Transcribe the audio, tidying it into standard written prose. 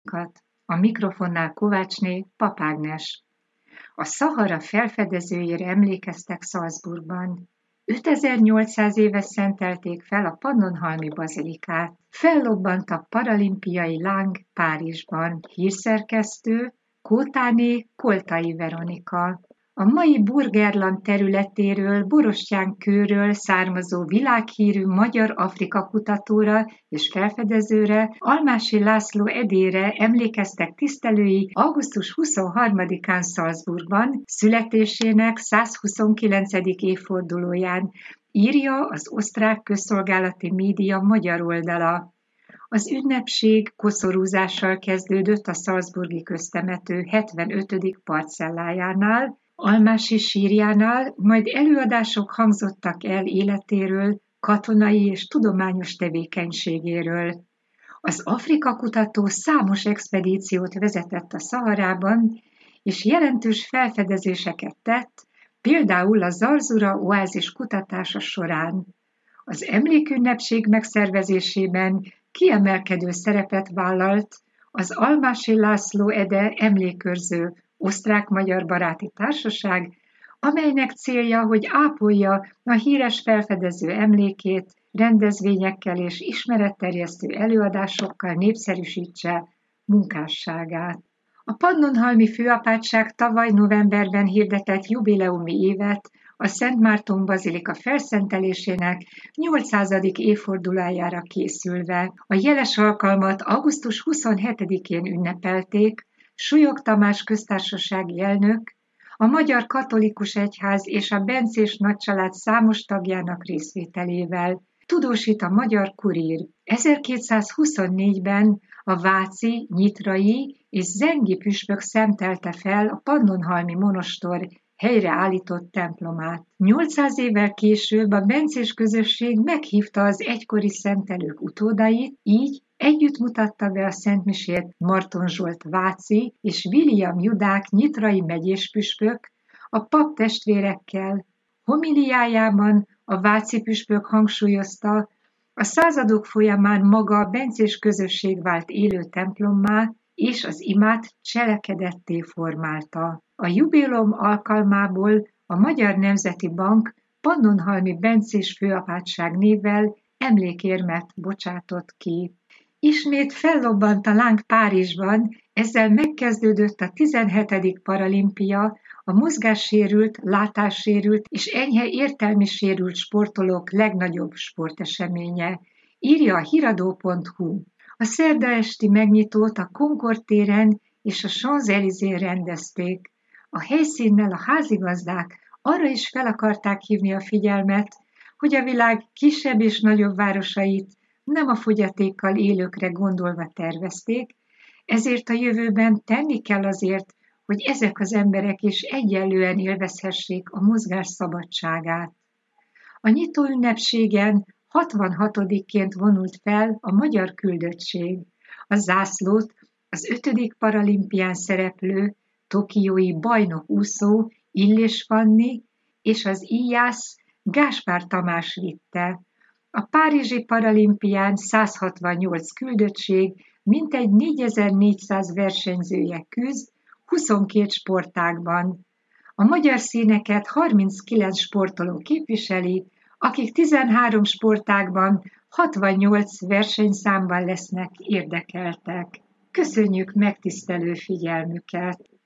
hallgatóinkat! A mikrofonnál Kovácsné Pap Ágnes. A Szahara felfedezőjére emlékeztek Salzburgban. 5800 éve szentelték fel a Pannonhalmi bazilikát. Fellobbant a paralimpiai láng Párizsban. Hírszerkesztő Kótáné Koltai Veronika. A mai Burgenland területéről, Borostyán-kőről származó világhírű magyar Afrika kutatóra és felfedezőre, Almási László Edére emlékeztek tisztelői augusztus 23-án Salzburgban, születésének 129. évfordulóján, írja az osztrák közszolgálati média magyar oldala. Az ünnepség koszorúzással kezdődött a salzburgi köztemető 75. parcellájánál, Almási sírjánál, majd előadások hangzottak el életéről, katonai és tudományos tevékenységéről. Az Afrika kutató számos expedíciót vezetett a Szaharában, és jelentős felfedezéseket tett, például a Zarzura oázis kutatása során. Az emlékünnepség megszervezésében kiemelkedő szerepet vállalt az Almási László Ede emlékőrző osztrák-magyar baráti társaság, amelynek célja, hogy ápolja a híres felfedező emlékét, rendezvényekkel és ismeretterjesztő előadásokkal népszerűsítse munkásságát. A Pannonhalmi főapátság tavaly novemberben hirdetett jubileumi évet a Szent Márton bazilika felszentelésének 800. évfordulójára készülve. A jeles alkalmat augusztus 27-én ünnepelték Súlyog Tamás köztársasági elnök, a Magyar Katolikus Egyház és a bencés nagycsalád számos tagjának részvételével, tudósít a Magyar Kurír. 1224-ben a váci, nyitrai és zengi püspök szentelte fel a Pannonhalmi monostor helyreállított templomát. 800 évvel később a bencés közösség meghívta az egykori szentelők utódait, így együtt mutatta be a szentmisét Marton Zsolt váci és William Judák nyitrai megyés püspök a pap testvérekkel. Homiliájában a váci püspök hangsúlyozta, a századok folyamán maga a bencés közösség vált élő templommá, és az imát cselekedetté formálta. A jubileum alkalmából a Magyar Nemzeti Bank Pannonhalmi bencés főapátság névvel emlékérmet bocsátott ki. Ismét fellobbant a láng Párizsban, ezzel megkezdődött a 17. paralimpia, a mozgássérült, látássérült és enyhe értelmi sérült sportolók legnagyobb sporteseménye, írja a hiradó.hu. A szerda esti megnyitót a Concorde téren és a Champs-Élysées rendezték. A helyszínnel a házigazdák arra is fel akarták hívni a figyelmet, hogy a világ kisebb és nagyobb városait nem a fogyatékkal élőkre gondolva tervezték, ezért a jövőben tenni kell azért, hogy ezek az emberek is egyenlően élvezhessék a mozgás szabadságát. A nyitó ünnepségen 66-ként vonult fel a magyar küldöttség. A zászlót az 5. paralimpián szereplő tokiói bajnok-úszó Illés Fanni és az íjász Gáspár Tamás vitte. A párizsi paralimpián 168 küldöttség, mintegy 4400 versenyzője küzd 22 sportágban. A magyar színeket 39 sportoló képviseli, akik 13 sportágban 68 versenyszámban lesznek érdekeltek. Köszönjük megtisztelő figyelmüket!